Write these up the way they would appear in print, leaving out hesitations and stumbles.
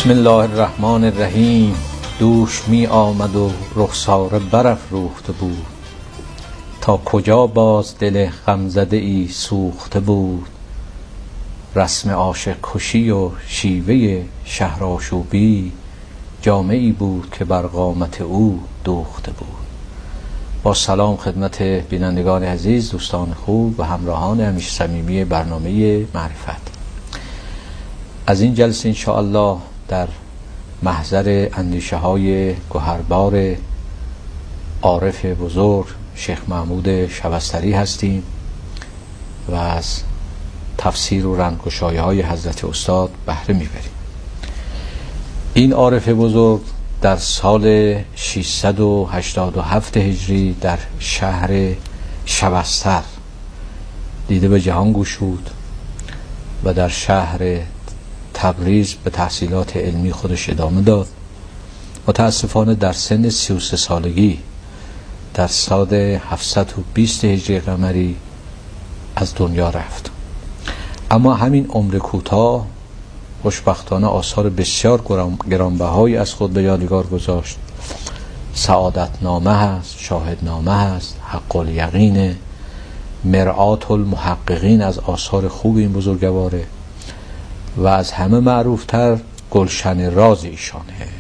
بسم الله الرحمن الرحیم. دوش می آمد و رخساره برافروخته بود، تا کجا باز دل غمزده ای سوخته بود. رسم عاشق کشی و شیوه شهرآشوبی، جامه‌ای بود که بر قامت او دوخته بود. با سلام خدمت بینندگان عزیز، دوستان خوب و همراهان همیشه صمیمی برنامه معرفت. از این جلسه انشاءالله در محضر اندیشه های گوهربار عارف بزرگ شیخ محمود شبستری هستیم و از تفسیر و رنگگشایی های حضرت استاد بهره میبریم. این عارف بزرگ در سال 687 هجری در شهر شبستر دیده به جهان گشود و در شهر تبریز به تحصیلات علمی خودش ادامه داد. متاسفانه در سن 33 سالگی در سال 720 هجری قمری از دنیا رفت. اما همین عمر کوتاه خوشبختانه آثار بسیار گرانبهایی از خود به یادگار گذاشت. سعادت نامه هست، شاهد نامه هست، حق الیقین، مرآت المحققین از آثار خوب این بزرگواره و از همه معروفتر گلشن راز ایشانه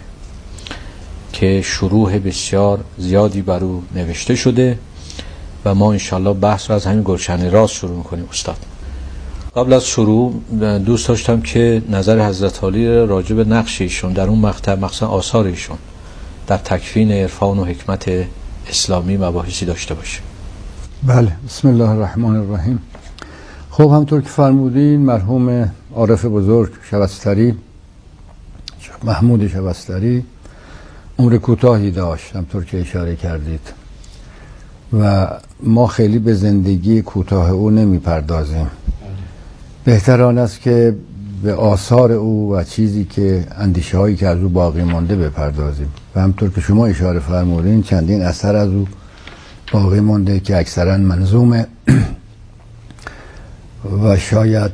که شروح بسیار زیادی بر او نوشته شده و ما انشالله بحث رو از همین گلشن راز شروع میکنیم. استاد، قبل از شروع دوست داشتم که نظر حضرت عالی راجع به نقش ایشون در اون مقطع، مخصوصا آثار ایشون در تکوین عرفان و حکمت اسلامی مباحثی داشته باشه. بله، بسم الله الرحمن الرحیم. خب همطور که فرمودین، مرحوم عارف بزرگ شبستری، محمود شبستری، عمر کوتاهی داشت همطور که اشاره کردید و ما خیلی به زندگی کوتاه او نمی پردازیم. بهتر آن است که به آثار او و چیزی که اندیشه هایی که از او باقی مانده بپردازیم و همطور که شما اشاره فرمودین چندین اثر از او باقی مانده که اکثرا منظومه و شاید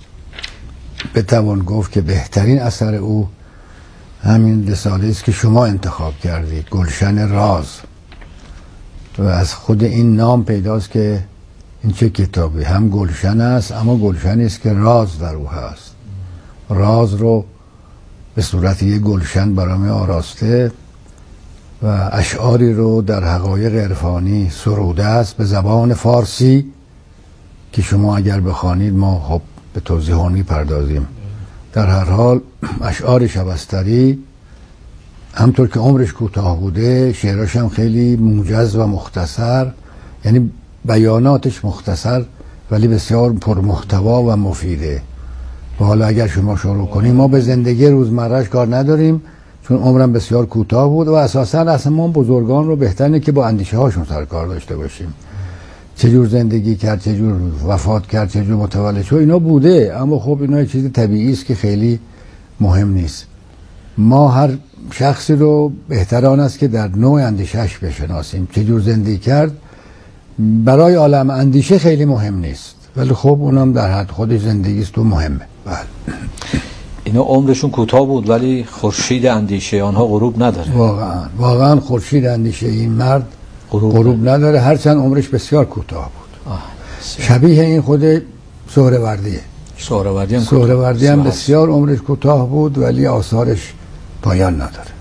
بتوان گفت که بهترین اثر او همین رساله است که شما انتخاب کردید، گلشن راز. و از خود این نام پیداست که این چه کتابی، هم گلشن است اما گلشنی است که راز در او هست. راز رو به صورت یک گلشن برای آراسته و اشعاری رو در حقایق عرفانی سروده است به زبان فارسی که شما اگر بخوانید ما خب به توضیح آن می‌پردازیم. در هر حال اشعار شبستری همطور که عمرش کوتاه بوده، شعراش هم خیلی موجز و مختصر، یعنی بیاناتش مختصر ولی بسیار پرمحتوا و مفیده. و حالا اگر شما شروع کنیم، ما به زندگی روزمرهش کار نداریم چون عمرم بسیار کوتاه بود و اساساً اصلا ما بزرگان رو بهتره که با اندیشه هاشون سر کار داشته باشیم. چجور زندگی کرد، چجور وفات کرد، چجور متولد شد، اینا بوده، اما خب اینا چیز طبیعی است که خیلی مهم نیست. ما هر شخصی رو بهتر آن است که در نوع اندیشهش بشناسیم. چجور زندگی کرد برای عالم اندیشه خیلی مهم نیست، ولی خب اونم در حد خودش زندگی است و مهمه. بله، اینا عمرشون کوتاه بود ولی خورشید اندیشه آنها غروب نداره. واقعا خورشید اندیشه این مرد غروب نداره، هرچند عمرش بسیار کوتاه بود. شبیه این خود سهروردیه. سهروردی هم بسیار عمرش کوتاه بود ولی آثارش پایان نداره.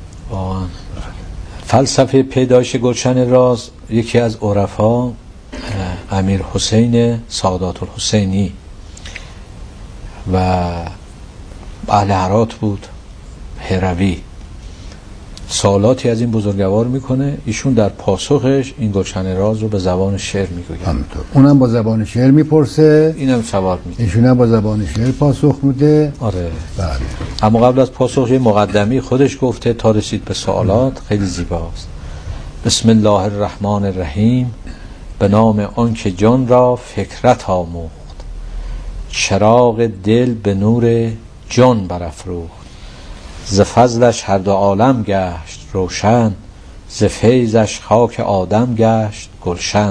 فلسفه پیدایش گلشن راز یکی از عرفا امیر حسین سادات الحسینی و اهل هرات بود، هروی. سوالاتی از این بزرگوار میکنه، ایشون در پاسخش این گلشن راز رو به زبان شعر میگوید. همینطور اونم با زبان شعر میپرسه، اینم سوال میده، ایشون هم با زبان شعر پاسخ میده. آره. بله. اما قبل از پاسخ یه مقدمی خودش گفته تا رسید به سوالات، خیلی زیباست. بسم الله الرحمن الرحیم. به نام آنکه جان را فکرت آموخت، چراغ دل به نور جان برافروخت. ز فضلش هر دو عالم گشت روشن، ز فیضش خاک آدم گشت گلشن.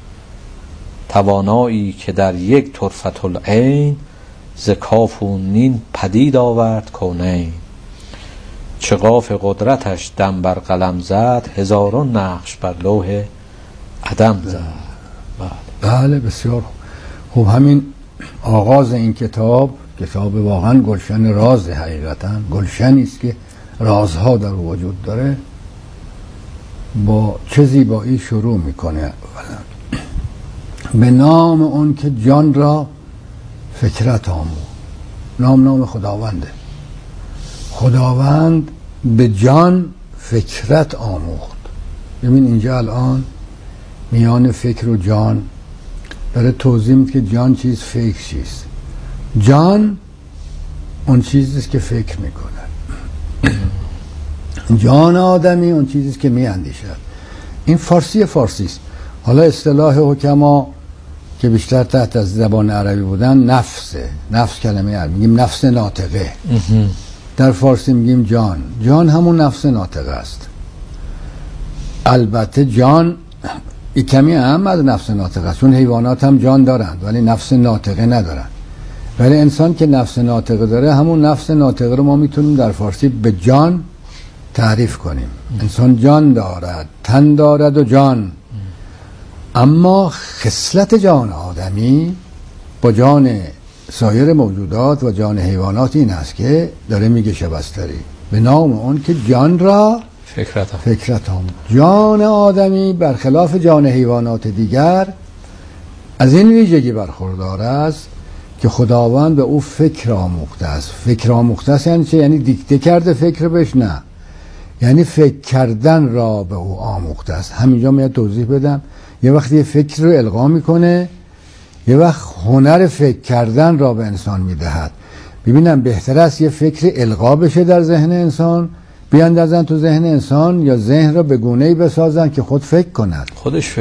توانایی که در یک طرفة العین، ز کاف و نین پدید آورد کونین. چه قاف قدرتش دم بر قلم زد، هزاران نقش بر لوح عدم زد. بله بسیار خوب. همین آغاز این کتاب واقعا گلشن راز، حقیقتا گلشنی است که رازها در وجود داره. با چه زیبایی شروع میکنه. به نام اون که جان را فکرت آموخت. نام خداونده. خداوند به جان فکرت آموخت. ببین اینجا الان میان فکر و جان داره توضیح میده که جان چیز، فکر چیز. جان اون چیزیست که فکر میکنه. جان آدمی اون چیزیست که میاندیشد. این فارسی است. حالا اصطلاح حکما که بیشتر تحت از زبان عربی بودن نفس کلمه عربی میگیم نفس ناطقه. در فارسی میگیم جان همون نفس ناطقه است. البته جان کمی اهم از نفس ناطقه است، چون حیوانات هم جان دارند ولی نفس ناطقه ندارند. ولی انسان که نفس ناطقه داره، همون نفس ناطقه رو ما میتونیم در فارسی به جان تعریف کنیم. انسان جان دارد، تن دارد و جان. اما خصلت جان آدمی با جان سایر موجودات و جان حیوانات این است که داره میگه شبستری به نام اون که جان را فکرت هم. جان آدمی برخلاف جان حیوانات دیگر از این ویژگی برخوردار است که خداوند به او فکر آموخته است. فکر آموخته است یعنی چه؟ یعنی دیکته کرده فکر بهش؟ نه، یعنی فکر کردن را به او آموخته است. همینجا میاد توضیح بدم. یه وقتی یه فکر رو القا میکنه، یه وقت هنر فکر کردن را به انسان میدهد. ببینم بهتر است یه فکر القا بشه در ذهن انسان، بیاندازن تو ذهن انسان، یا ذهن را به گونه‌ای بسازن که خودش فکر کند.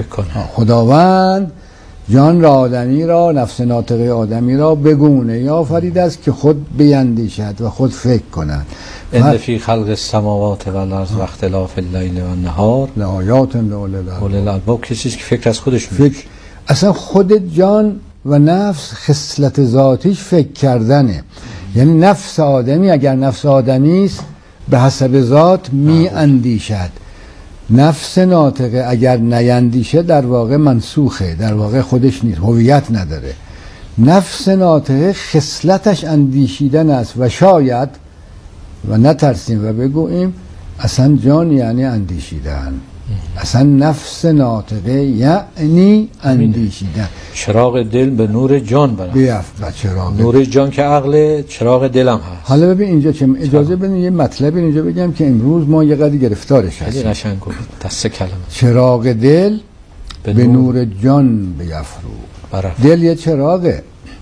خداوند جان را آدمی را، نفس ناطقه آدمی را به گونه‌ای آفریده است که خود بیندیشد و خود فکر کند. ان فی خلق السماوات و الارض و اختلاف اللیل و النهار لآیات لأولی الالباب. کسی که فکر از خودش میکنه. اصلا خود جان و نفس خصلت ذاتیش فکر کردنه. یعنی نفس آدمی اگر نفس آدمی است به حسب ذات می اندیشد. نفس ناطقه اگر نیندیشه در واقع منسوخه، در واقع خودش نیست، هویت نداره. نفس ناطقه خصلتش اندیشیدن است و شاید و نترسیم و بگوییم اصلا جان یعنی اندیشیدن. اصلا نفس ناطقه یعنی اندیشیدن. چراغ دل به نور جان برم. نور جان که عقل، چراغ دلم هست. حالا ببین اینجا چه اجازه بدین یه مطلب اینجا بگم که امروز ما یه قدری گرفتارش هستیم. خیلی قشنگ گفت. دست کلمه. چراغ دل به نور جان بیفروز. دل یه چراغه،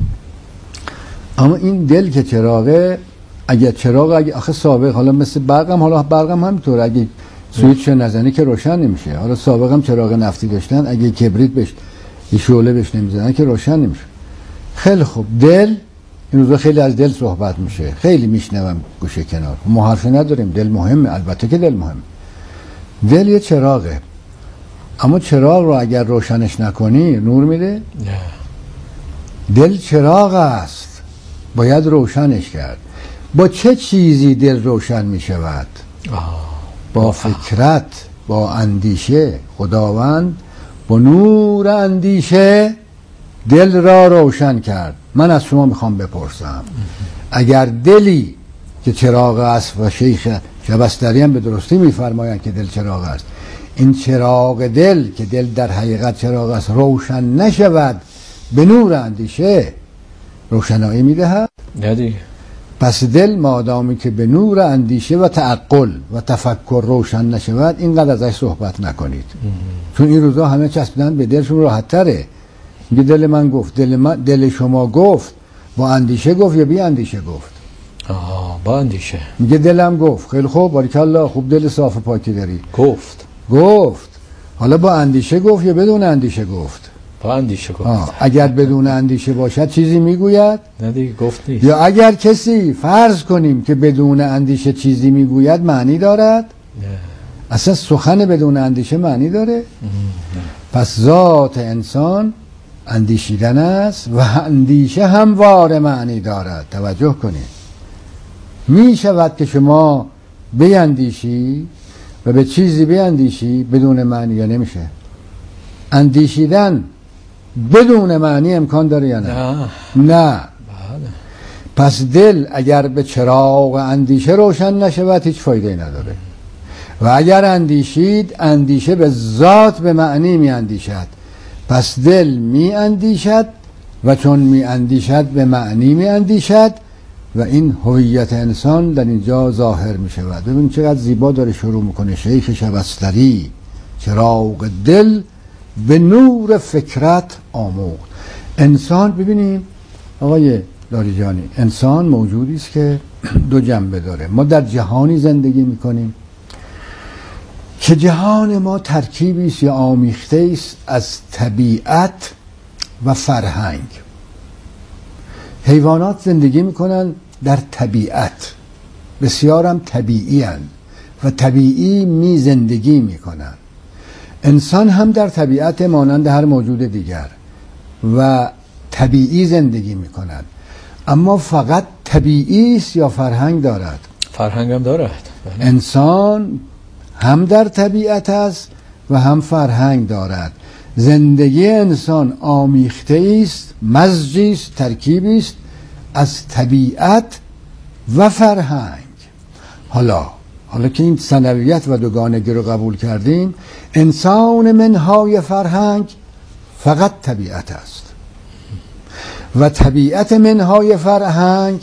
اما این دل که چراغه، اگه آخه سابق، حالا مثل برقم همینطور، اگه سویچ نزنی که روشن نمیشه. حالا سابق هم چراغ نفتی داشتن، اگه کبریت بهش یه شعله بهش نمیزنن که روشن نمیشه. خیلی خوب. دل این روزا خیلی از دل صحبت میشه، خیلی میشنوم گوشه کنار. ما حرفی نداریم، دل مهمه، البته که دل مهمه. دل یه چراغه، اما چراغ رو اگر روشنش نکنی نور میده؟ نه. دل چراغ است، باید روشنش کرد. با چه چیزی دل روشن میشود؟ با فکرت، با اندیشه. خداوند با نور اندیشه دل را روشن کرد. من از شما میخوام بپرسم، اگر دلی که چراغ است، و شیخ شبستری هم به درستی میفرمایند که دل چراغ است، این چراغ دل که دل در حقیقت چراغ است روشن نشود به نور اندیشه، روشنایی میدهد؟ نه دیگه. پس دل مادامی که به نور اندیشه و تعقل و تفکر روشن نشود، اینقدر ازش صحبت نکنید. چون این روزا همه چسبیدن به دلشون، راحت تره. میگه دل من گفت، دل شما گفت، با اندیشه گفت یا بی اندیشه گفت؟ با اندیشه. میگه دلم گفت. خیلی خوب، باریکالله، خوب دل صاف پاکی داری. گفت. حالا با اندیشه گفت یا بدون اندیشه گفت؟ با اندیشه گفت. اگر بدون اندیشه باشد چیزی میگوید؟ نه دیگه، گفت نیست. یا اگر کسی فرض کنیم که بدون اندیشه چیزی میگوید، معنی دارد؟ نه. اصلا سخن بدون اندیشه معنی داره؟ نه. پس ذات انسان اندیشیدن است و اندیشه همواره معنی دارد. توجه کنید. می شود که شما بیندیشی و به چیزی بیندیشی بدون معنی یا نمیشه. اندیشیدن بدون معنی امکان داره یا نه؟ نه. پس دل اگر به چراغ اندیشه روشن نشود هیچ فایده نداره. و اگر اندیشید، اندیشه به ذات به معنی می اندیشد. پس دل می اندیشد و چون می اندیشد به معنی می اندیشد و این هویت انسان در اینجا ظاهر می شود. ببین چقدر زیبا داره شروع میکنه شیخ شبستری: چراغ دل به نور فکرت آموخت. انسان، ببینیم آقای لاریجانی، انسان موجودی است که دو جنبه داره. ما در جهانی زندگی میکنیم که جهان ما ترکیبی است یا آمیخته است از طبیعت و فرهنگ. حیوانات زندگی میکنن در طبیعت، بسیارم طبیعی هستند و طبیعی می زندگی میکنن. انسان هم در طبیعت مانند هر موجود دیگر و طبیعی زندگی میکنند. اما فقط طبیعی است یا فرهنگ دارد؟ فرهنگ هم دارد. انسان هم در طبیعت است و هم فرهنگ دارد. زندگی انسان آمیخته است، مزجی است، ترکیبی است از طبیعت و فرهنگ. حالا که این ثنویت و دوگانگی رو قبول کردیم، انسان منهای فرهنگ فقط طبیعت است و طبیعت منهای فرهنگ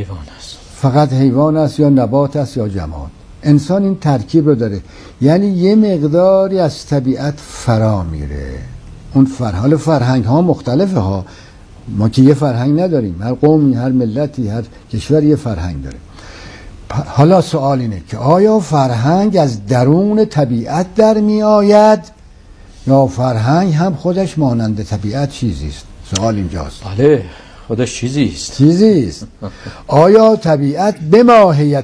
فقط حیوان است یا نبات است یا جماد. انسان این ترکیب رو داره، یعنی یه مقداری از طبیعت فرا میره. اون حال فرهنگ ها مختلفه ها، ما که یه فرهنگ نداریم، هر قومی، هر ملتی، هر کشور یه فرهنگ داره. حالا سوال اینه که آیا فرهنگ از درون طبیعت در می آید یا فرهنگ هم خودش مانند طبیعت چیزی است؟ سوال اینجاست. بله، خودش چیزی است. آیا طبیعت به ماهی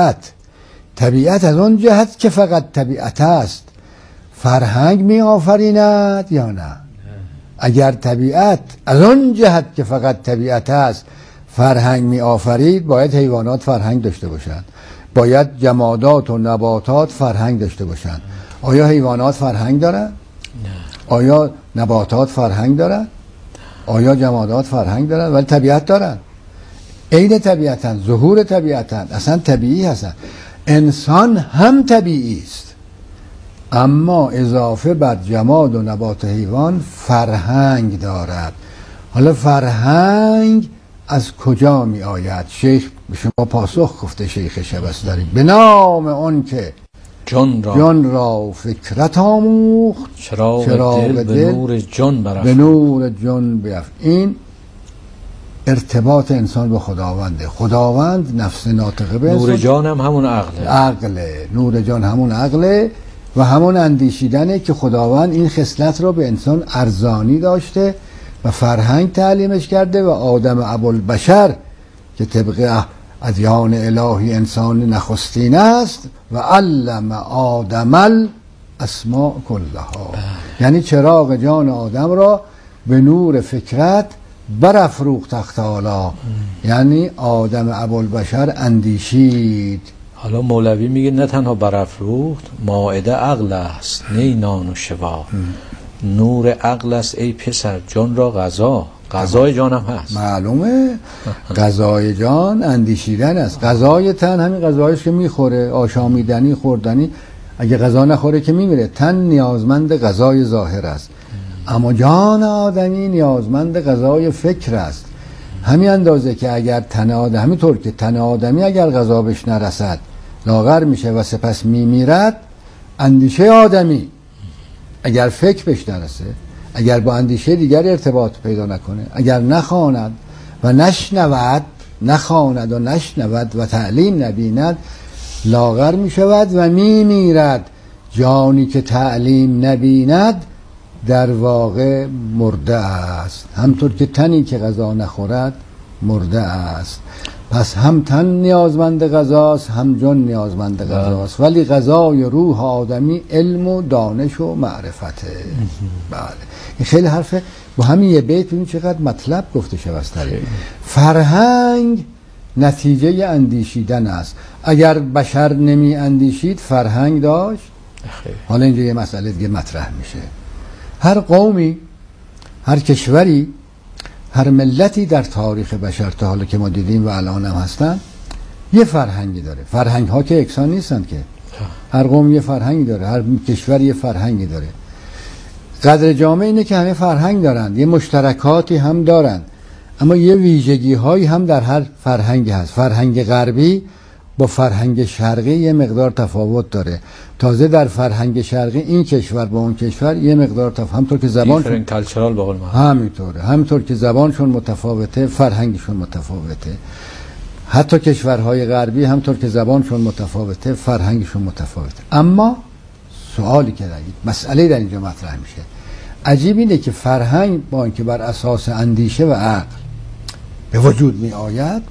طبیعت از اون جهت که فقط طبیعت است فرهنگ می آفریند یا نه؟ اگر طبیعت از اون جهت که فقط طبیعت است فرهنگ می آفرید، باید حیوانات فرهنگ داشته باشند، باید جمادات و نباتات فرهنگ داشته باشند. آیا حیوانات فرهنگ دارند؟ نه. آیا نباتات فرهنگ دارند؟ آیا جمادات فرهنگ دارند؟ ولی طبیعت دارند، عین طبیعتن، ظهور طبیعتن، اصلا طبیعی هستن. انسان هم طبیعی است، اما اضافه بر جماد و نبات و حیوان فرهنگ دارد. حالا فرهنگ از کجا می آید؟ شیخ به شما پاسخ گفته، شیخ شبستری: به نام اون که جان را فکرت آموخت، چراغ دل به نور جان برافت. این ارتباط انسان به خداونده. خداوند نفس ناطقه به نور جان هم همون عقله. نور جان همون عقله و همون اندیشیدنه که خداوند این خصلت رو به انسان ارزانی داشته و فرهنگ تعلیمش کرده و آدم ابوالبشر که طبق ادیان الهی انسان نخستین است و علم آدم الاسماء کلها. یعنی چراغ جان آدم را به نور فکرت برافروخت تعالی. یعنی آدم ابوالبشر اندیشید. حالا مولوی میگه نه تنها برافروخت، مائده عقل است نه نان و شبا. نور عقل است ای پسر، جان را غذای جان هم هست. معلومه غذای جان اندیشیدن است. غذای تن همین غذایش که میخوره، آشامیدنی، خوردنی. اگه غذا نخوره که میمیره. تن نیازمند غذای ظاهر است، اما جان آدمی نیازمند غذای فکر است. همین اندازه که اگر تن آدمی، همینطور که تن آدمی اگر غذا بهش نرسد لاغر میشه و سپس میمیرد، اندیشه آدمی اگر فکر بهش نرسه، اگر با اندیشه دیگر ارتباط پیدا نکنه، اگر نخواند و نشنود و تعلیم نبیند، لاغر میشود و میمیرد. جانی که تعلیم نبیند در واقع مرده است، همطور که تنی که غذا نخورد مرده است. پس هم تن نیازمند غذاست، هم جان نیازمند غذاست، ولی غذای روح آدمی علم و دانش و معرفته. بله، این خیلی حرفه. با همین یه بیت ببین چقدر مطلب گفته شبستری. فرهنگ نتیجه اندیشیدن است. اگر بشر نمی اندیشید فرهنگ داشت؟ حالا اینجا یه مسئله دیگه مطرح میشه. هر قومی، هر کشوری، هر ملتی در تاریخ بشر تا حالا که ما دیدیم و الان هم هستن یه فرهنگی داره. فرهنگ ها که یکسان نیستن که، هر قوم یه فرهنگی داره، هر کشور یه فرهنگی داره. قدر جامعه اینه که همه فرهنگ دارند، یه مشترکاتی هم دارند، اما یه ویژگی هایی هم در هر فرهنگی هست. فرهنگ غربی با فرهنگ شرقی یه مقدار تفاوت داره. تازه در فرهنگ شرقی این کشور با اون کشور یه مقدار تفاوت، همطور که زبانشون کالچرال به قول ما همینطوره، همطور که زبانشون متفاوته فرهنگشون متفاوته. حتی کشورهای غربی همطور که زبانشون متفاوته فرهنگشون متفاوته. اما سوالی که دارید، مسئله در اینجا مطرح میشه، عجیب اینه که فرهنگ با اینکه بر اساس اندیشه و عقل به وجود می آید،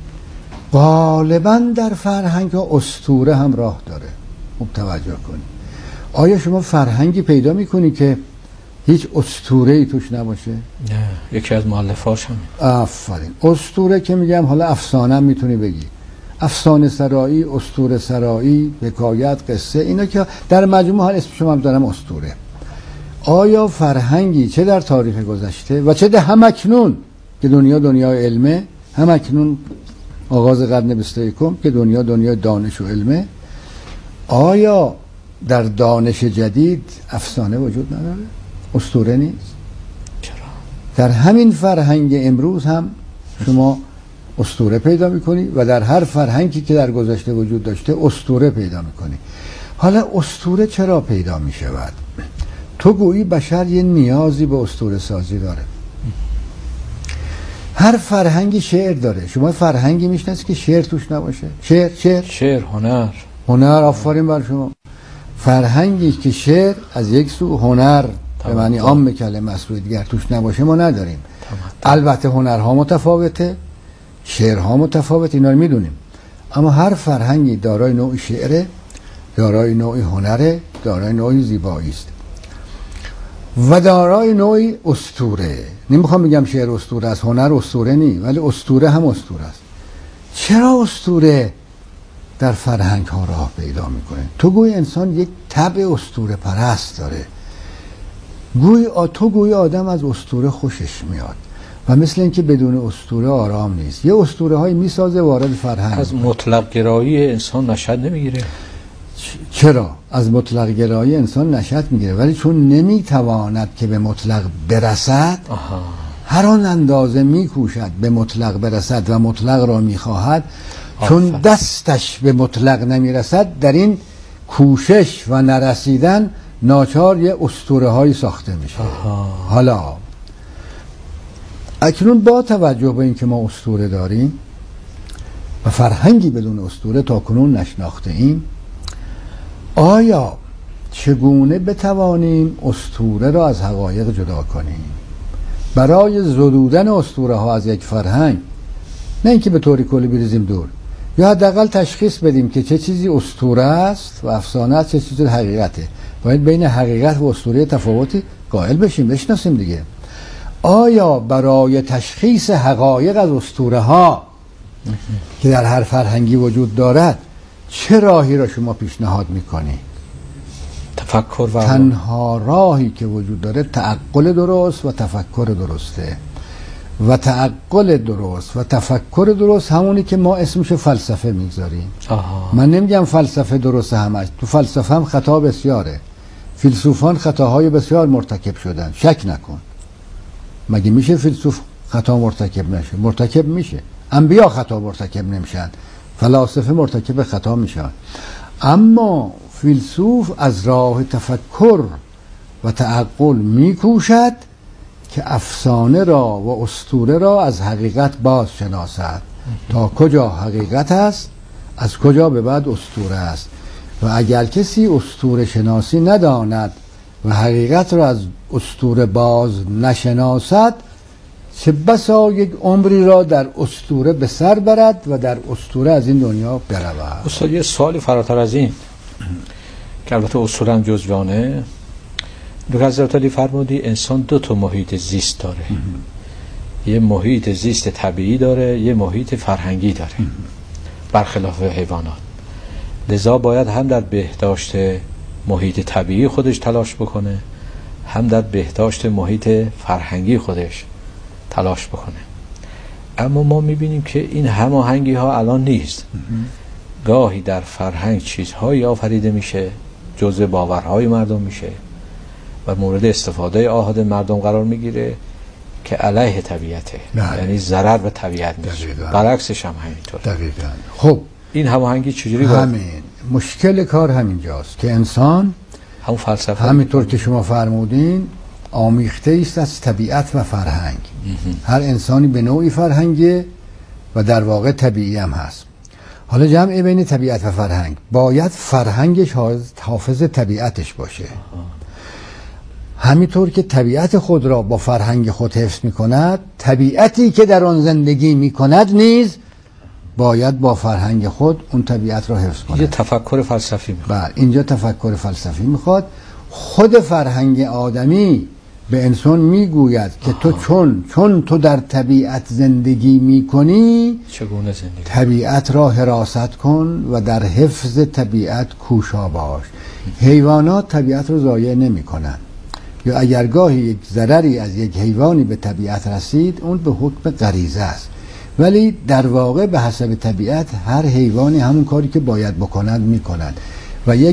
غالبا در فرهنگ ها اسطوره هم راه داره. خوب توجه کنید. آیا شما فرهنگی پیدا میکنی که هیچ اسطوره‌ای توش نباشه؟ نه، یکی از مؤلفاش هم. آفرین. اسطوره که میگم، حالا افسانه هم میتونی بگی، افسانه سرایی، اسطوره سرایی، حکایت، قصه، اینا که در مجموع حال اسم شما هم دارم اسطوره. آیا فرهنگی چه در تاریخ گذشته و چه در همکنون که دنیای علمه، همکنون آغاز قرن 21 که دنیای دانش و علمه، آیا در دانش جدید افسانه وجود نداره؟ اسطوره نیست؟ چرا؟ در همین فرهنگ امروز هم شما اسطوره پیدا میکنی و در هر فرهنگی که در گذشته وجود داشته اسطوره پیدا میکنی. حالا اسطوره چرا پیدا میشود؟ تو گویی بشر یه نیازی به اسطوره سازی داره. هر فرهنگی شعر داره. شما فرهنگی میشناسی که شعر توش نباشه؟ شعر، هنر، آفرین بر شما. فرهنگی که شعر از یک سو، هنر به معنی عام کلمه از سوی دیگر توش نباشه ما نداریم. البته هنرها متفاوته، شعرها متفاوت، اینا رو میدونیم، اما هر فرهنگی دارای نوع شعره، دارای نوع هنره، دارای نوع زیبایی است و دارای نوع اسطوره. نمیخوام بگم شعر اسطوره است، هنر اسطوره نی، ولی اسطوره هم اسطوره است. چرا اسطوره در فرهنگ ها راه پیدا میکنه؟ تو گوی انسان یک طبع اسطوره پرست داره. تو گوی آدم از اسطوره خوشش میاد و مثل اینکه بدون اسطوره آرام نیست. یه اسطوره هایی میسازه وارد فرهنگ. از مطلق گرایی انسان نشأت نمیگیره. چرا؟ از مطلق گرایی انسان نشأت میگیره، ولی چون نمیتواند که به مطلق برسد، هر آن اندازه میکوشد به مطلق برسد و مطلق را میخواهد، چون دستش به مطلق نمیرسد، در این کوشش و نرسیدن ناچار یه اسطوره هایی ساخته میشه. حالا اکنون با توجه به اینکه ما اسطوره داریم و فرهنگی بدون اسطوره تا کنون نشناخته ایم، آیا چگونه بتوانیم اسطوره را از حقایق جدا کنیم؟ برای زدودن اسطوره ها از یک فرهنگ، نه اینکه به طوری کلی بریزیم دور، یا حداقل تشخیص بدیم که چه چیزی اسطوره است و افسانه است، چه چیزی حقیقته. باید بین حقیقت و اسطوره تفاوتی قائل بشیم، بشناسیم دیگه. آیا برای تشخیص حقایق از اسطوره ها که در هر فرهنگی وجود دارد چه راهی را شما پیشنهاد میکنی؟ تفکر و تنها راهی که وجود داره تعقل درست و تفکر درسته. و تعقل درست و تفکر درست همونی که ما اسمش فلسفه میگذاریم. من نمیگم فلسفه درست همش، تو فلسفه هم خطا بسیاره. فیلسوفان خطاهای بسیار مرتکب شدن، شک نکن. مگه میشه فیلسوف خطا مرتکب نشه؟ مرتکب میشه. انبیا خطا مرتکب نمیشن، فلاسفه مرتکب خطا میشن. اما فیلسوف از راه تفکر و تعقل میکوشد که افسانه را و اسطوره را از حقیقت باز شناسد. تا کجا حقیقت است، از کجا به بعد اسطوره است. و اگر کسی اسطوره شناسی نداند و حقیقت را از اسطوره باز نشناسد، چه بسا یک عمری را در اسطوره به سر برد و در اسطوره از این دنیا برود. استاد یه سوالی فراتر از این که البته اسطوره هم جزوانه، حضرت علی فرمودی انسان 2 تا محیط زیست داره. یه محیط زیست طبیعی داره، یه محیط فرهنگی داره، برخلاف حیوانات. لذا باید هم در بهداشت محیط طبیعی خودش تلاش بکنه، هم در بهداشت محیط فرهنگی خودش تلاش بکنه. اما ما میبینیم که این هماهنگی ها الان نیست. گاهی در فرهنگ چیزهایی آفریده میشه، جزء باورهای مردم میشه و مورد استفاده آحاد مردم قرار میگیره که علیه طبیعته، یعنی ضرر به طبیعت میشه. برعکسش هم همینطور. دقیقاً. خب این هماهنگی چجوری همین مشکل کار همینجاست که انسان همون فلسفه همینطور که شما فرمودین آمیخته است از طبیعت و فرهنگ. هر انسانی به نوعی فرهنگه و در واقع طبیعی هم هست. حالا جمع بین طبیعت و فرهنگ، باید فرهنگش حافظ طبیعتش باشه. همینطور که طبیعت خود را با فرهنگ خود حفظ می کند، طبیعتی که در آن زندگی می کند نیز باید با فرهنگ خود اون طبیعت را حفظ کند. اینجا تفکر فلسفی میخواد. بله، اینجا تفکر فلسفی میخواد. خود فرهنگ آدمی به انسان میگوید که تو چون تو در طبیعت زندگی میکنی، چگونه زندگی طبیعت را حراست کن و در حفظ طبیعت کوشا باش. حیوانات طبیعت رو ضایع نمیکنن، یا اگر گاهی یک ضرری از یک حیوانی به طبیعت رسید اون به حکم غریزه است، ولی در واقع به حسب طبیعت هر حیوانی همون کاری که باید بکند میکند و یک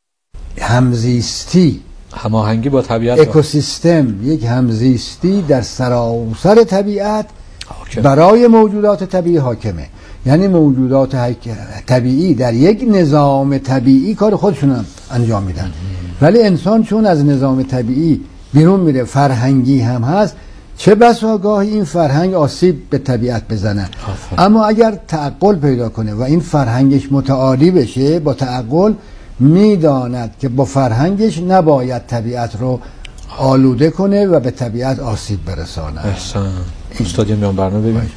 همزیستی، هماهنگی با طبیعت، اکوسیستم، یک همزیستی در سراسر طبیعت برای موجودات طبیعی حاکمه. یعنی موجودات طبیعی در یک نظام طبیعی کار خودشون هم انجام میدن، ولی انسان چون از نظام طبیعی بیرون میره، فرهنگی هم هست، چه بسا گاهی این فرهنگ آسیب به طبیعت بزنه. اما اگر تعقل پیدا کنه و این فرهنگش متعالی بشه، با تعقل میداند که با فرهنگش نباید طبیعت رو آلوده کنه و به طبیعت آسیب برسانه. احسان. استاد میان برنامه ببین.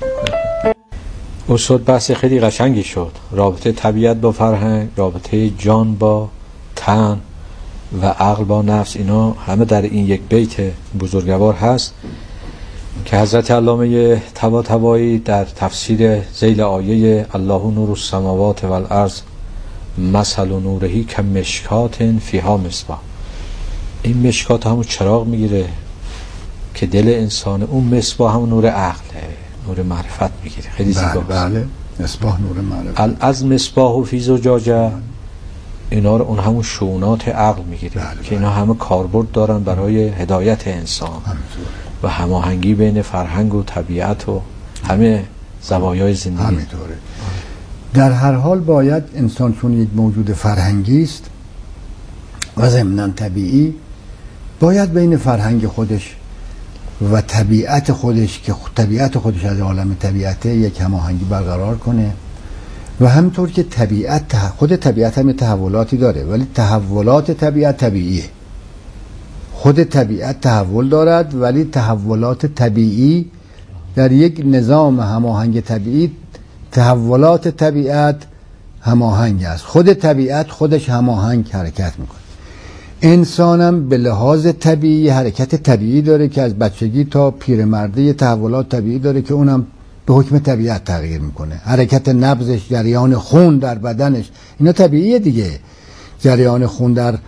استاد بحث خیلی قشنگی شد، رابطه طبیعت با فرهنگ، رابطه جان با تن و عقل با نفس، اینا همه در این یک بیت بزرگوار هست که حضرت علامه طباطبایی در تفسیر ذیل آیه الله نور السماوات والارض مثل نورهی که مشکات فیها مصباح، این مشکات همون چراغ میگیره که دل انسان، اون مصباح همون نور عقله، نور معرفت میگیره. خیلی زیباست. بله، مصباح نور معرفت. از مصباح و فی زجاجه، اینا رو اون همون شؤونات عقل میگیره که اینا همه کاربرد دارن برای هدایت انسان و هماهنگی بین فرهنگ و طبیعت و همه زوایای زندگی. همینطوره. در هر حال باید انسان چون یک موجود فرهنگی است و ضمناً طبیعی، باید بین فرهنگ خودش و طبیعت خودش که طبیعت خودش از عالم طبیعته یک هماهنگی برقرار کنه. و همینطور که خود طبیعت هم تحولاتی داره، ولی تحولات طبیعت طبیعیه. خود طبیعت تحول دارد، ولی تحولات طبیعی در یک نظام هماهنگ طبیعی، تحولات طبیعت هماهنگ است. خود طبیعت خودش هماهنگ حرکت میکنه. انسانم به لحاظ طبیعی حرکت طبیعی داره که از بچگی تا پیرمرده تحولات طبیعی داره که اونم به حکم طبیعت تغییر میکنه. حرکت نبضش، جریان خون در بدنش، اینا طبیعیه دیگه. جریان خون در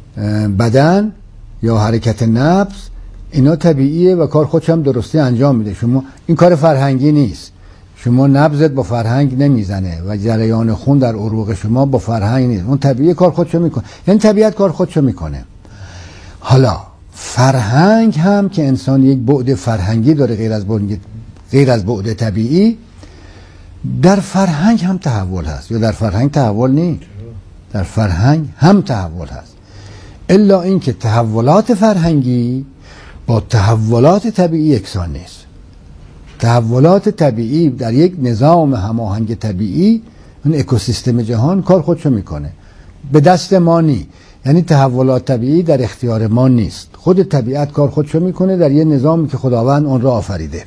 بدن یا حرکت نبض اینا طبیعیه و کار خودش هم درستی انجام میده. شما این کار فرهنگی نیست، شما نبضت با فرهنگ نمیزنه و جریان خون در عروق شما با فرهنگ نیست، اون طبیعی کار خودشو میکنه، یعنی طبیعت کار خودشو میکنه. حالا فرهنگ هم که انسان یک بعد فرهنگی داره غیر از بعد طبیعی، در فرهنگ هم تحول هست، یا در فرهنگ تحول نیست، در فرهنگ هم تحول هست، الا اینکه تحولات فرهنگی با تحولات طبیعی یکسان نیست. تحولات طبیعی در یک نظام هماهنگ طبیعی، اون اکوسیستم جهان کار خودشو میکنه، به دست ما نی، یعنی تحولات طبیعی در اختیار ما نیست، خود طبیعت کار خودشو میکنه در یک نظامی که خداوند اون را آفریده.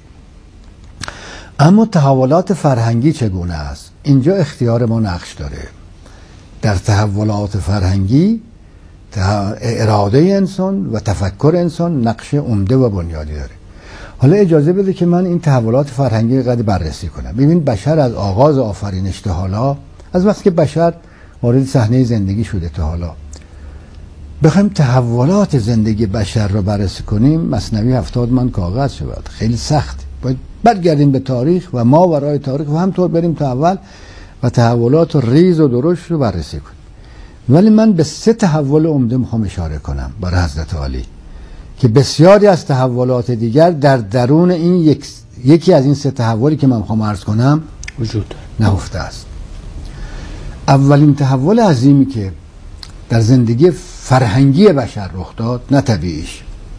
اما تحولات فرهنگی چگونه است؟ اینجا اختیار ما نقش داره. در تحولات فرهنگی اراده انسان و تفکر انسان نقش عمده و بنیادی داره. حالا اجازه بده که من این تحولات فرهنگی قدر بررسی کنم. ببین بشر از آغاز آفرینش تا حالا، از وقتی که بشر وارد صحنه زندگی شده تا حالا، بخوایم تحولات زندگی بشر رو بررسی کنیم مثنوی 70 من کاغذ شود، خیلی سخت. باید برگردیم به تاریخ و ما ورای تاریخ و همطور بریم تا اول و تحولات ریز و درشت رو بررسی کنیم. ولی من به 3 تحول عمده میخوام اشاره کنم برای حضرت عالی که بسیاری از تحولات دیگر در درون این یکی از این 3 تحولی که من میخوام عرض کنم وجود نهفته است. اولین تحول عظیمی که در زندگی فرهنگی بشر رخ داد، نه طبیعیش،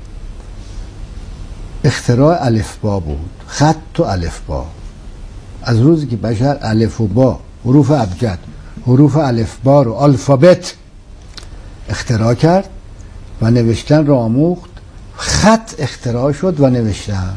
اختراع الفبا بود. خط و الفبا. از روزی که بشر الف و با، حروف ابجد، حروف الفبا رو، الفابت اختراع کرد و نوشتن را آموخت، خط اختراع شد و نوشتن.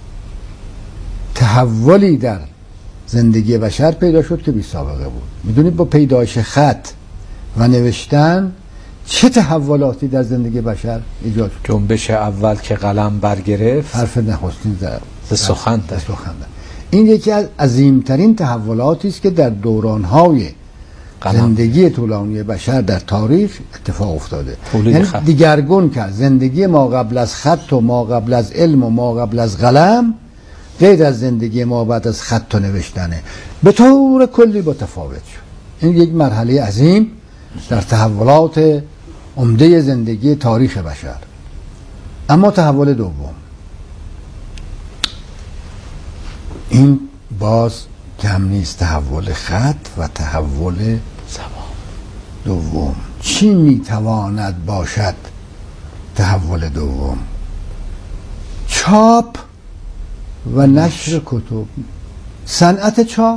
تحولی در زندگی بشر پیدا شد که بی سابقه بود. میدونید با پیدایش خط و نوشتن چه تحولاتی در زندگی بشر ایجاد شد؟ جنبش اول که قلم برگرفت، حرف نخستین ز سخن در. این یکی از عظیمترین تحولاتی است که در دوران‌های زندگی طولانی بشر در تاریخ اتفاق افتاده. یعنی دیگرگون کرد زندگی ما قبل از خط و ما قبل از علم و ما قبل از قلم، غیر از زندگی ما بعد از خط و نوشتنه، به طور کلی متفاوت شد. این یک مرحله عظیم در تحولات عمده زندگی تاریخ بشر. اما تحول دوم، این باز کم نیست، تحول خط و تحول زبان. دوم چی میتواند باشد؟ تحول دوم چاپ و نشر کتب. صنعت چاپ.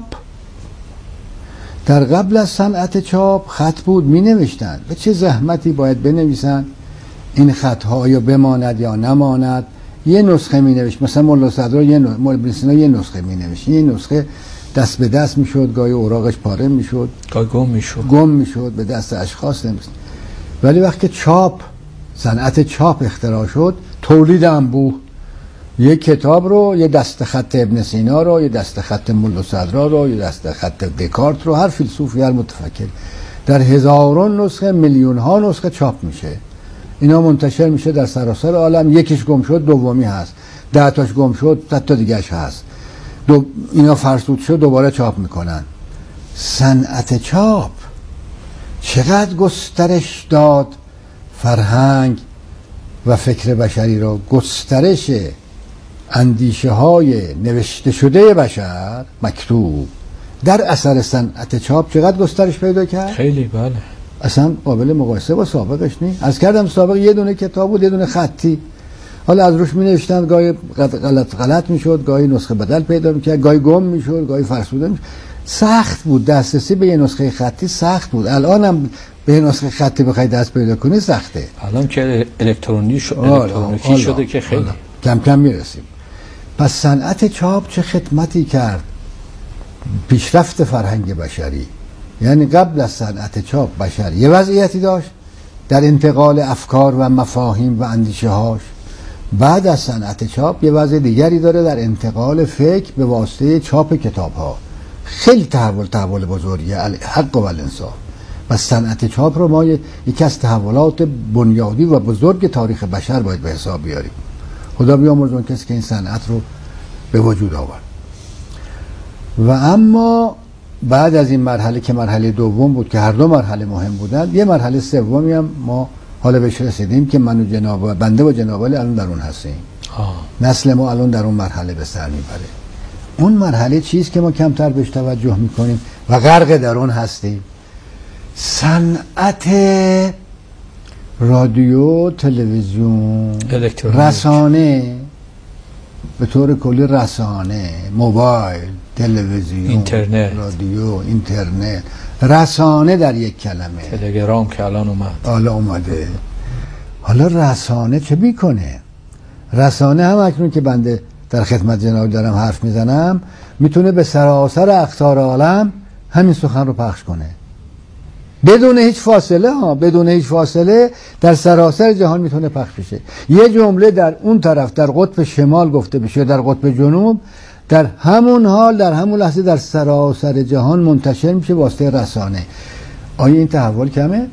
در قبل از صنعت چاپ خط بود، می نوشتن به چه زحمتی باید بنویسن، این خطها یا بماند یا نماند. یه نسخه می نوشت، مثلا مولا صدرا ابن سینا یه نسخه می نوشت، یه نسخه دست به دست می شد، گاهی اوراقش پاره می شد، گاهی گم می شد، به دست اشخاص نمیست. ولی وقتی چاپ، صنعت چاپ اختراع شد، تولید انبوه، یک کتاب رو، یه دست خط ابن سینا رو، یه دست خط مولا صدرا رو، یه دست خط دکارت رو، هر فیلسوفی، هر متفکر، در هزاران نسخه، میلیون ها نسخه چاپ میشه. اینا منتشر میشه در سراسر عالم. یکیش گم شد، دومی هست. 10 تاش گم شد، 100 تا دیگه‌اش هست. اینا فرسود شد، دوباره چاپ میکنن. صنعت چاپ چقدر گسترش داد فرهنگ و فکر بشری را. گسترش اندیشه های نوشته شده بشر، مکتوب، در اثر صنعت چاپ چقدر گسترش پیدا کرد؟ خیلی. بله. اصلا قابل مقایسه با سابقش نیست. از کردم سابق یه دونه کتاب بود، یه دونه خطی، حالا از روش می نوشتن، گاهی غلط می شد، گاهی نسخه بدل پیدا می کرد، گاهی گم می شد، گاهی فرسوده می شد. سخت بود دسترسی به یه نسخه خطی، سخت بود. الان هم به یه نسخه خطی بخوای دست پیدا کنی سخته. الان که الکترونیکی شده که خیلی کم کم می رسیم. پس صنعت چاپ چه خدمتی کرد پیشرفت فرهنگ بشری. یعنی قبل از صنعت چاپ بشر یه وضعیتی داشت در انتقال افکار و مفاهیم و اندیشه هاش. بعد از صنعت چاپ یه وضع دیگری داره در انتقال فکر به واسطه چاپ کتاب ها. خیلی تحول بزرگیه، حق و الانصاف. و صنعت چاپ رو ما یکی از تحولات بنیادی و بزرگ تاریخ بشر باید به حساب بیاریم. خدا بیامرز اون کسی که این صنعت رو به وجود آورد. و اما بعد از این مرحله که مرحله دوم بود که هر دو مرحله مهم بودند، یه مرحله سومی هم ما حالا بهش رسیدیم که من و بنده و جناب علی الان در اون هستیم. نسل ما الان در اون مرحله به سر میبره. اون مرحله چیست که ما کمتر بهش توجه میکنیم و غرق در اون هستیم؟ صنعت رادیو، تلویزیون، رسانه، به طور کلی رسانه، موبایل، تلویزیون، اینترنت، رادیو، اینترنت، رسانه در یک کلمه. تلگرام که الان اومده. حالا رسانه چه میکنه؟ رسانه هم اکنون که بنده در خدمت جناب دارم حرف میزنم، میتونه به سراسر اقطار عالم همین سخن رو پخش کنه. بدون هیچ فاصله بدون هیچ فاصله در سراسر جهان میتونه پخش بشه. یه جمله در اون طرف در قطب شمال گفته بشه در قطب جنوب، در همون حال در همون لحظه در سراسر جهان منتشر میشه واسطه رسانه. آیا این تحول کمه؟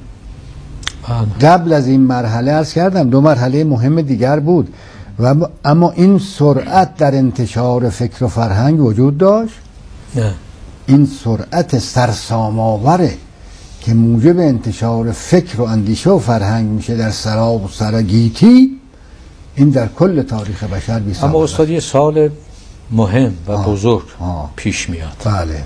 قبل از این مرحله عرض کردم 2 مرحله مهم دیگر بود اما این سرعت در انتشار فکر و فرهنگ وجود داشت؟ نه. این سرعت سرسام‌آوره که موجب انتشار فکر و اندیشه و فرهنگ میشه در سراسر گیتی، این در کل تاریخ بشر بی سابقه. اما استاد یه سوال مهم و بزرگ پیش میاد. بله.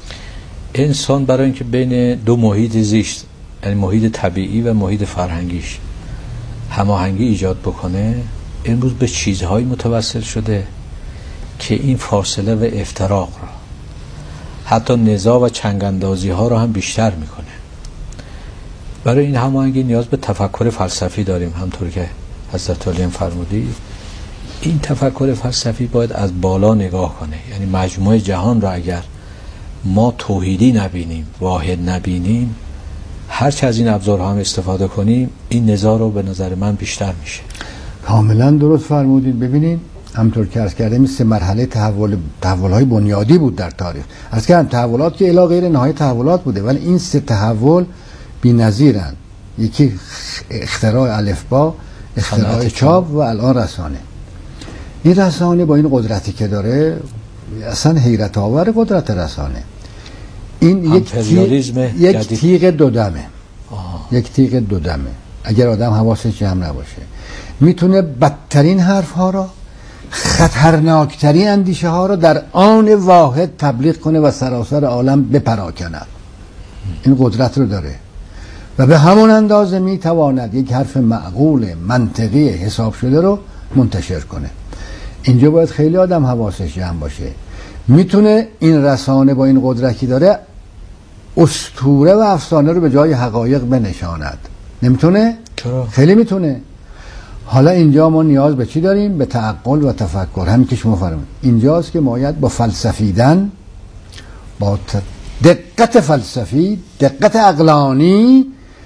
انسان برای اینکه بین 2 محیط زیست، یعنی محیط طبیعی و محیط فرهنگیش هماهنگی ایجاد بکنه، امروز به چیزهایی متوسل شده که این فاصله و افتراق را، حتی نزاع و چنگاندازی ها را هم بیشتر میکنه. برای این هماهنگی نیاز به تفکر فلسفی داریم، همطور که حضرت علی فرمودید. این تفکر فلسفی باید از بالا نگاه کنه، یعنی مجموعه جهان را اگر ما توحیدی نبینیم، واحد نبینیم، هرچه از این ابزارها هم استفاده کنیم، این نزاع رو به نظر من بیشتر میشه. کاملا درست فرمودید. ببینید همطور که عرض کردم 3 مرحله تحول‌های بنیادی بود در تاریخ. عرض کردم تحولات که الی غیر نهایت تحولات بوده، ولی این 3 تحول بی‌نظیرن. یکی اختراع الفبا، اختراع چاپ و الان رسانه. این رسانه با این قدرتی که داره اصلا حیرت آور قدرت رسانه. این یک تیغ دودمه. یک تیغ دودمه. اگر آدم حواسش جمع نباشه میتونه بدترین حرف ها را، خطرناکترین اندیشه ها را در آن واحد تبلیغ کنه و سراسر عالم بپراکند. این قدرت رو داره و به همون اندازه میتواند یک حرف معقول منطقی حساب شده رو منتشر کنه. اینجا باید خیلی آدم حواسش جمع باشه. میتونه این رسانه با این قدرتی داره اسطوره و افسانه رو به جای حقایق بنشاند. نمیتونه؟ چرا؟ خیلی میتونه. حالا اینجا ما نیاز به چی داریم؟ به تعقل و تفکر. همین که شما فرمودید اینجاست که ما باید با فلسفیدن، با دقت فلسفی، دقت عقلانی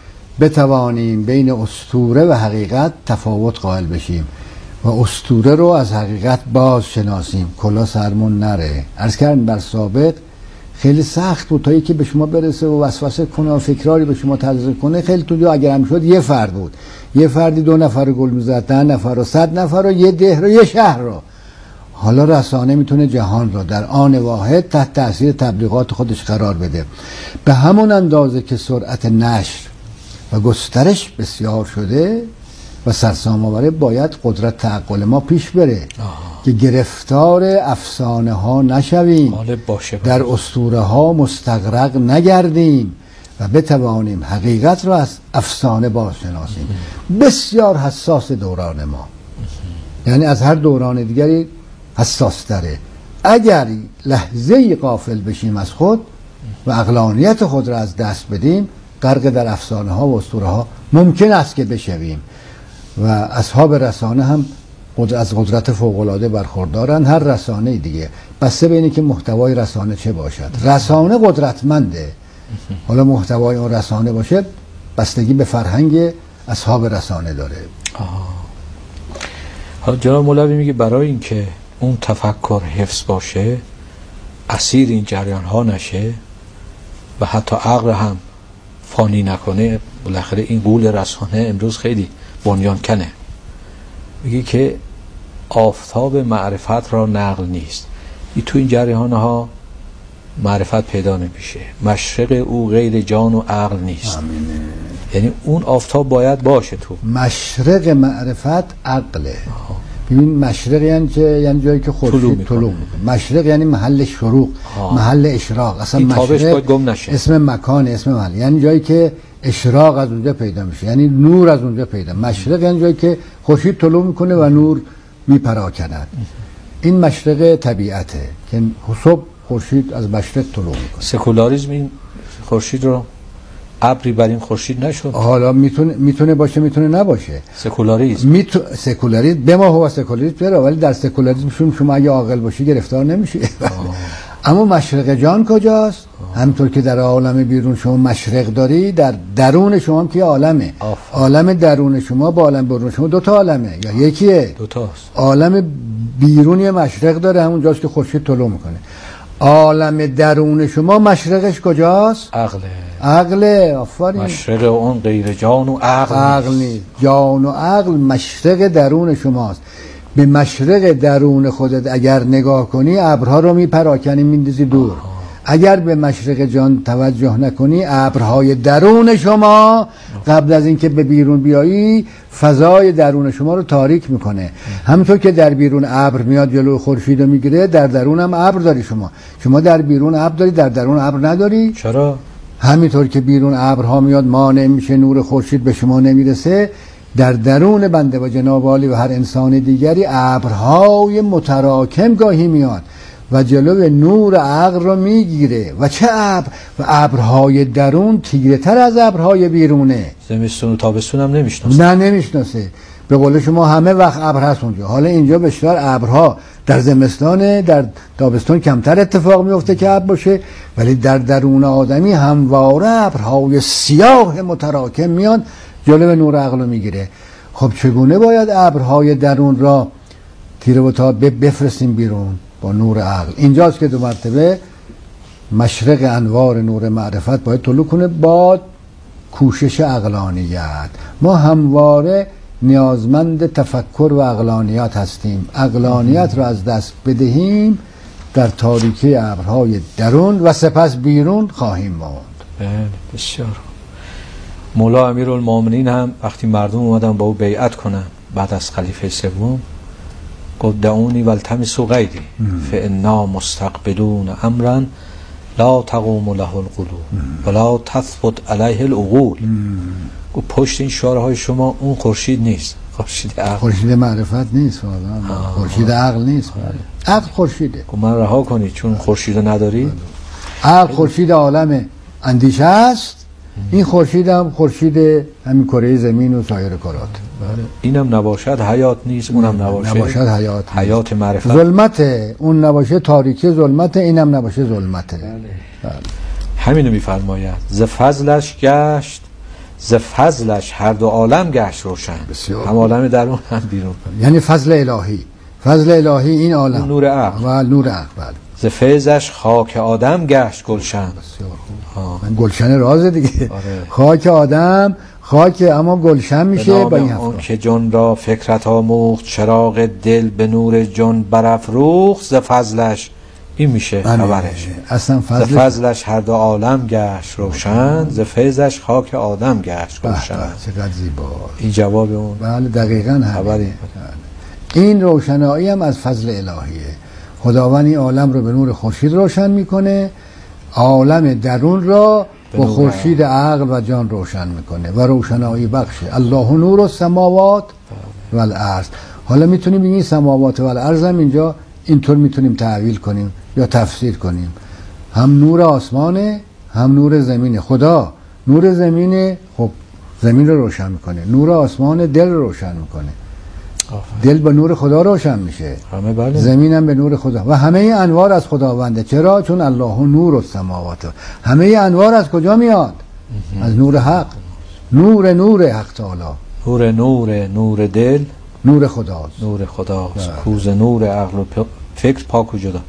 بتوانیم بین اسطوره و حقیقت تفاوت قائل بشیم و اسطوره رو از حقیقت باز شناسیم. کلا سرمون نره. عرض کردم در سابق خیلی سخت بود تا یکی به شما برسه و وسوسه کنه و فکراری به شما تزریق کنه. خیلی تو اگر هم شد یه فرد بود، یه فردی 2 نفر گل میزد، 10 نفر و 100 نفر و یه ده رو، یه شهر رو. حالا رسانه میتونه جهان رو در آن واحد تحت تاثیر تبلیغات خودش قرار بده. به همون اندازه که سرعت نشر و گسترش بسیار شده و سرسام آوره، باید قدرت تعقل ما پیش بره که گرفتار افسانه ها نشویم، در اسطوره ها مستغرق نگردیم و بتوانیم حقیقت را از افسانه بازشناسیم. بسیار حساس دوران ما، یعنی از هر دوران دیگری حساس تره. اگر لحظه‌ای غافل بشیم از خود و عقلانیت خود را از دست بدیم، غرق در افسانه ها و اسطوره ها ممکن است که بشویم. و اصحاب رسانه هم از قدرت فوق‌العاده برخوردارن. هر رسانه دیگه بسته به اینه که محتوای رسانه چه باشد. رسانه قدرتمنده، حالا محتوای اون رسانه باشه بستگی به فرهنگ اصحاب رسانه داره. جناب مولوی میگه برای اینکه اون تفکر حفظ باشه، اسیر این جریان ها نشه و حتی عقل هم فانی نکنه، بالاخره این قول رسانه امروز خیلی بنیان کنه. میگه که آفتاب معرفت را نقل نیست. تو این جریان ها معرفت پیدا نمیشه. مشرق او غیر جان و عقل نیست. آمینه. یعنی اون آفتاب باید باشه تو مشرق معرفت عقله. ببین مشرق یعنی جایی که خورشید طلوع میکنه. مشرق یعنی محل شروق، محل اشراق. اصلا مشرق گم نشه. اسم مکان، اسم محل، یعنی جایی که اشراق از اونجا پیدا میشه، یعنی نور از اونجا پیدا. مشرق یعنی جایی که خورشید طلوع میکنه و نور میپراکند. این مشرق طبیعته که صبح خورشید از مشرق طلوع میکنه. سکولاریسم این خورشید رو ابری بر این خورشید نشد. حالا میتونه باشه، میتونه نباشه. سکولاریسم سکولاریسم به ما هو سکولاریسم، ولی در سکولاریسم شما اگه عاقل باشی گرفتار نمیشی. اما مشرق جان کجاست؟ همطور که در عالم بیرون شما مشرق داری، در درون شما هم که عالمه. عالم درون شما با عالم بیرون شما دو تا عالمه یا یکیه؟ دو تاست. عالم بیرونی مشرق داره، همون جاست که خورشید طلوع میکنه. عالم درون شما مشرقش کجاست؟ عقل. آفرین. مشرق اون غیر جان و عقل نیست. جان و عقل مشرق درون شماست. به مشرق درون خودت اگر نگاه کنی ابرها رو میپراکنی میندازی دور. اگر به مشرق جان توجه نکنی ابرهای درون شما قبل از اینکه به بیرون بیایی فضای درون شما رو تاریک میکنه. همونطور که در بیرون ابر میاد جلو خورشید رو میگیره، در درون هم ابر داری. شما در بیرون ابر داری، در درون ابر نداری. چرا؟ همینطور که بیرون ابرها میاد مانع میشه، نور خورشید به شما نمیرسه، در درون بنده و جناب عالی و هر انسان دیگری ابرهای متراکم گاهی میاد و جلو نور عقل رو میگیره. و چه ابر؟ و ابرهای درون تیره تر از ابرهای بیرونه. زمستون و تابستون هم نمیشناسه. نه نمیشناسه. به قول شما همه وقت ابر هست اونجا. حالا اینجا بسیار ابرها در زمستان، در تابستون کمتر اتفاق میفته که ابر باشه، ولی در درون آدمی همواره ابرهای سیاه متراکم میاد جلو نور عقل رو میگیره. خب چگونه باید ابرهای درون را تیره و تاب بفرستیم بیرون؟ با نور عقل. اینجاست که دو مرتبه مشرق انوار نور معرفت باید طلوع کنه با کوشش عقلانیت. ما همواره نیازمند تفکر و عقلانیت هستیم. عقلانیت را از دست بدهیم در تاریکی ابرهای درون و سپس بیرون خواهیم ماند. بسیار. مولا امیرالمومنین هم وقتی مردم اومدن با او بیعت کنن بعد از خلیفه سوم گفت دعونی والتمسوا غیری فانا مستقبلون امرا لا تقوم له القلوب ولا تثبت علیه العقول. گفت پشت این شعارهای شما اون خورشید نیست، خورشید عقل، خورشید معرفت نیست، خورشید عقل نیست. عقل خورشیده. گفت من رها کنید چون خورشید نداری. عقل خورشید عالم اندیشه است، این خورشید هم خورشید همین کره زمین و سایر کرات. اینم نباشد حیات نیست، اونم نباشد حیات معرفت. ظلمته، اون نباشه تاریکی ظلمته، اینم نباشه ظلمته. همینو میفرماید ز فضلش هر دو عالم گشت روشن. هم عالم درون هم بیرون. یعنی فضل الهی این عالم نور عقل و نور عقل. ز فیضش خاک آدم گشت گلشن. من گلشن رازه دیگه. خاک آدم خاک اما گلشن میشه با این اون که جان را فکرت آموخت چراغ دل به نور جان برافروخت ز فضلش این میشه خبرش. اصلا ز فضلش هر دو عالم گشت روشن ز فیضش خاک آدم گشت گلشن. چقدر زیبا. این جواب اون. بله دقیقاً خبری. این روشنایی هم از فضل الهیه. خداوند این عالم رو به نور خورشید روشن میکنه، عالم درون را با خورشید عقل و جان روشن میکنه و روشنایی بخشه. الله نور السماوات و الارض. حالا میتونیم بگیم سماوات و الارض هم اینجا اینطور میتونیم تعبیر کنیم یا تفسیر کنیم. هم نور آسمانه هم نور زمینه. خدا نور زمینه، خب زمین رو روشن میکنه. نور آسمان دل رو روشن میکنه. دل به نور خدا روشن میشه. زمین هم به نور خدا و همه انوار از خداونده. چرا؟ چون الله نور السماوات. همه انوار از کجا میاد؟ از نور حق. نور حق تعالی. نور دل نور خداست. کوز نور عقل و فکر پاک و جدا.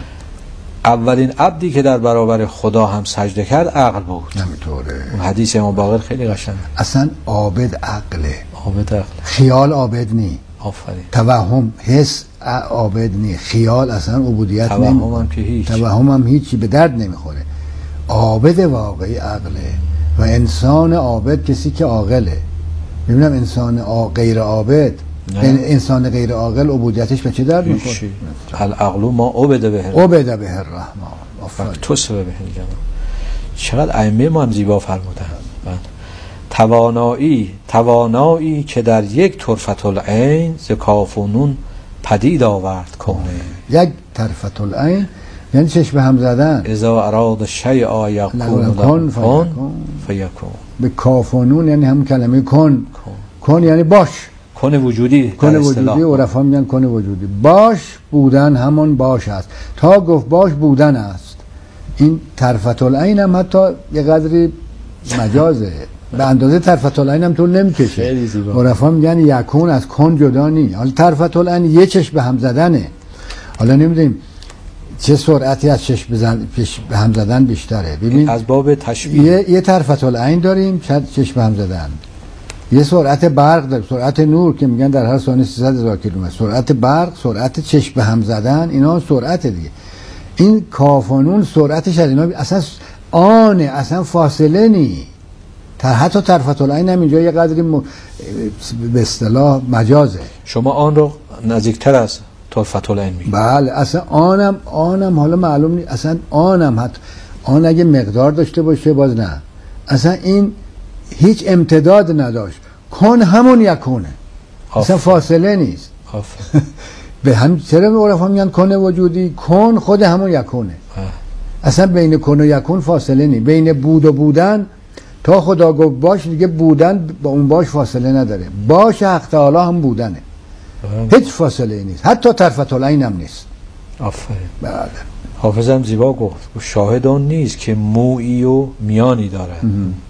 اولین عبدی که در برابر خدا هم سجده کرد عقل بود. نمیطوره. اون حدیث امام باقر خیلی قشنگه. اصلا عابد عقله. عابد خیال عابد نی. آفرین. توهم حس عابد نی. خیال اصلا عبودیت نمی. توهم هم هیچی به درد نمیخوره. عابد واقعی عقله و انسان عابد کسی که عاقله. ببینم انسان غیر عابد، انسان غیر عاقل عبودیتش به چه درد میخوره؟ العقل ما عبد به الرحمن. آفرین. توصف به جناب. چقدر ائمه ما هم زیبا فرمودن. توانایی که در یک طرفت العین ز کاف و نون پدید آورد کنه. یک طرفت العین یعنی چشم هم زدن. اذا اراد شیئا یقول کن فیکون. به کاف و نون یعنی هم کلمه کن یعنی باش. کن وجودی، کن وجودی عرفا میگن کن وجودی. باش بودن همان باش است. تا گفت باش بودن است. این طرفت العین هم حتی یه قدری مجازه، به اندازه طرفت العین هم طول نمیکشه. عرفا میگن یکون از کن جدا نی. حالا طرفت العین یه چشم به هم زدنه. حالا نمیدونیم چه سرعتی از چشم به هم زدن بیشتره. ببین از باب تشبیه یه طرفت العین داریم چشم به هم زدن، یه سرعت برق داریم، سرعت نور که میگن در هر ثانیه 300,000 کیلومتر، سرعت برق، سرعت چشم به هم زدن، اینا سرعت دیگه. این کافانون سرعتش از اینا اصلا آنه، اصلا فاصله نی. حتی طرفت العین هم اینجا یه قدری به اصطلاح مجازه. شما آن رو نزدیکتر از طرفت العین میگید؟ بله، اصلا آنم حالا معلوم نیست، اصلا آنم حتی آن اگه مقدار داشته باشه باز نه، اصلا این هیچ امتداد نداشت. کن همون یکونه، اصلا فاصله نیست. به هم چرا عرفا میگن کن وجودی؟ کن خود همون یکونه. اصلا بین کن و یکون فاصله نیست. بین بود و بودن تا خدا گفت باش دیگه بودن با اون باش فاصله نداره. باش حق تعالی هم بودنه، هیچ فاصله نیست، حتی طرفت العین هم نیست. آفرین. بله. حافظم زیبا گفت شاهد آن نیست که مویی و میانی دارد،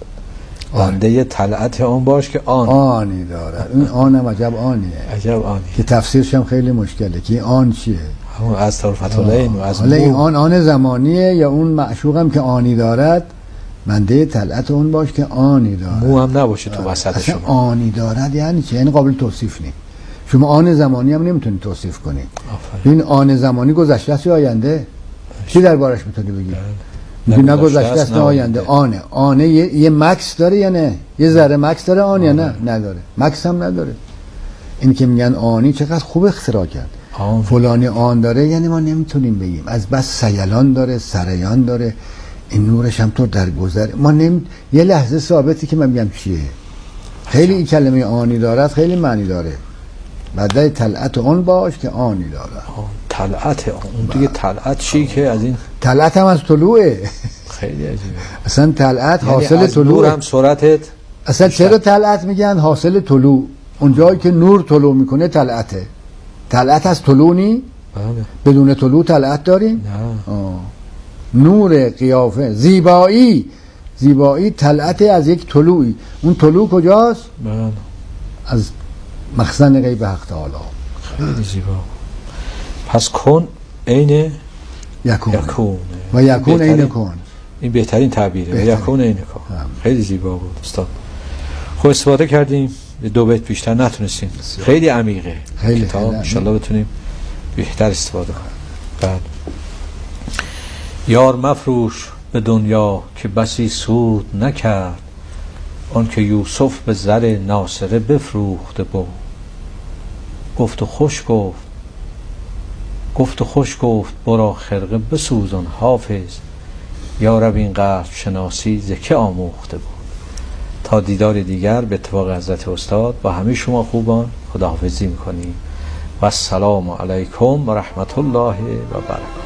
بنده طلعت آن باش که آنی دارد. این آنم عجب آنیه، عجب آنی که تفسیرش هم خیلی مشکله که آن چیه. همون از طرفت العین و از حالا این آن زمانیه یا اون معشوقم که آنی دارد، بنده طلعت اون باش که آنی دارد. مو هم نباشه تو وسط شما. آنی دارد یعنی چه؟ یعنی قابل توصیف نیست. شما آن زمانی هم نمیتونید توصیف کنید. این آن زمانی گذشته است یا آینده؟ چی دربارش میتونی بگی؟ نه گذشته است نه آینده. آنه یه مکس داره یا نه؟ یه ذره مکس داره آن یا نه؟ نداره. مکس هم نداره. این که میگن آنی چقدر خوب اختراع کرد. فلانی آن داره یعنی ما نمیتونیم بگیم. از بس سیلان داره، سریان داره، این نورش هم تو در گذر ما یه لحظه ثابتی که من میگم چیه. خیلی این کلمه آنی دارد خیلی معنی داره. بعد طلعت اون باش که آنی داره. طلعت اون دیگه طلعت چی که از این طلعت هم از طلوعه. خیلی عجیبه. اصلا طلعت یعنی حاصل طلوع. نور هم سرعتت اصلا چرا طلعت میگن؟ حاصل طلوع. اون جایی که نور طلوع میکنه طلعته. طلعت از طلوع نی؟ بله. بدون طلوع طلعت داریم؟ نه. نور قیافه، زیبایی طلعت از یک طلوعی. اون طلوع کجاست؟ بله. از مخزن غیب حق تعالی. خیلی زیبا. پس کن عین یکون و یکون عین کن. این بهترین تعبیره. یکون عین کن. خیلی زیبا بود استاد. خب استفاده کردیم، 2 بیت بیشتر نتونستیم. خیلی عمیقه. خیلی کتاب ان شاء الله بتونیم بهتر استفاده کنیم. بعد یار مفروش به دنیا که بسی سود نکرد، آن که یوسف به زر ناصره بفروخته بود. گفت و خوش گفت برا خرقه بسوزان حافظ، یا رب این قدر شناسی ز که آموخته بود. تا دیدار دیگر به اتفاق حضرت استاد با همه شما خوبان خداحافظی میکنیم و السلام علیکم و رحمت الله و برکاته.